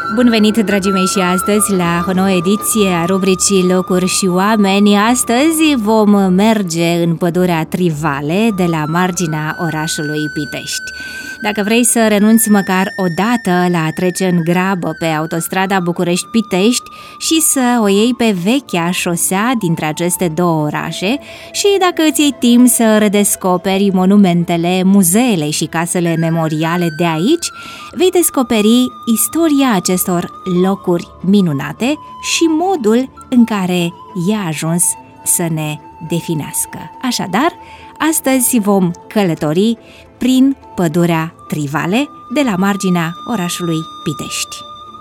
Bun venit, dragii mei, și astăzi la o nouă ediție a rubricii Locuri și Oameni. Astăzi vom merge în pădurea Trivale de la marginea orașului Pitești. Dacă vrei să renunți măcar o dată la a trece în grabă pe autostrada București-Pitești și să o iei pe vechea șosea dintre aceste două orașe și dacă îți iei timp să redescoperi monumentele, muzeele și casele memoriale de aici, vei descoperi istoria acestor locuri minunate și modul în care ea a ajuns să ne definească. Așadar, astăzi vom călători prin pădurea Trivale de la marginea orașului Pitești.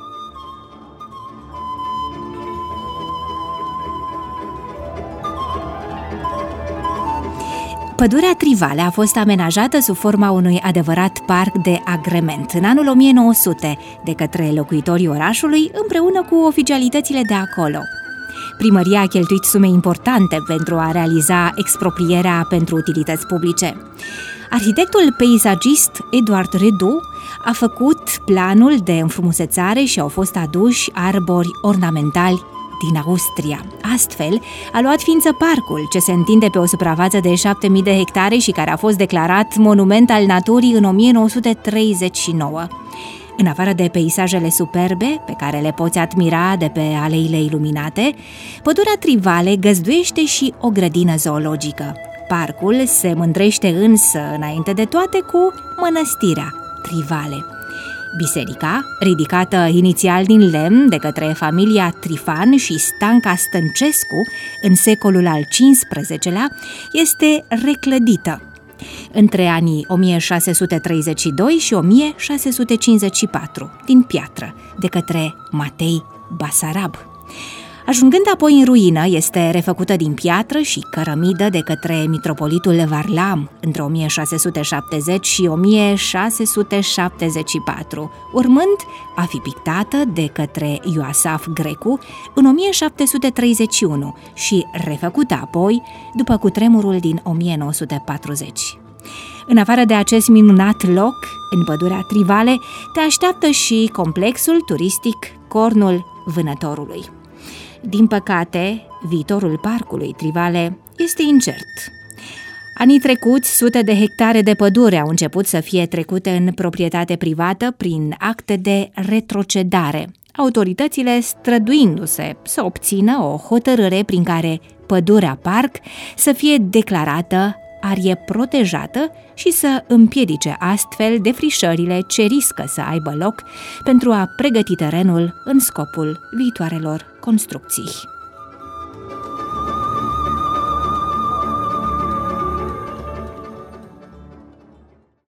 Pădurea Trivale a fost amenajată sub forma unui adevărat parc de agrement în anul 1900 de către locuitorii orașului împreună cu oficialitățile de acolo. Primăria a cheltuit sume importante pentru a realiza exproprierea pentru utilități publice. Arhitectul peisagist Eduard Redu a făcut planul de înfrumusețare și au fost aduși arbori ornamentali din Austria. Astfel, a luat ființă parcul, ce se întinde pe o suprafață de 7.000 de hectare și care a fost declarat monument al naturii în 1939. În afară de peisajele superbe, pe care le poți admira de pe aleile iluminate, pădurea Trivale găzduiește și o grădină zoologică. Parcul se mândrește însă, înainte de toate, cu mănăstirea Trivale. Biserica, ridicată inițial din lemn de către familia Trifan și Stanca Stăncescu în secolul al XV-lea, este reclădită între anii 1632 și 1654 din piatră de către Matei Basarab. Ajungând apoi în ruină, este refăcută din piatră și cărămidă de către mitropolitul Varlam între 1670 și 1674, urmând a fi pictată de către Ioasaf Grecu în 1731 și refăcută apoi după cutremurul din 1940. În afară de acest minunat loc, în pădurea Trivale, te așteaptă și complexul turistic Cornul Vânătorului. Din păcate, viitorul parcului Trivale este incert. Anii trecuți, sute de hectare de pădure au început să fie trecute în proprietate privată prin acte de retrocedare, autoritățile străduindu-se să obțină o hotărâre prin care pădurea parc să fie declarată arie protejată și să împiedice astfel defrișările ce riscă să aibă loc pentru a pregăti terenul în scopul viitoarelor construcții.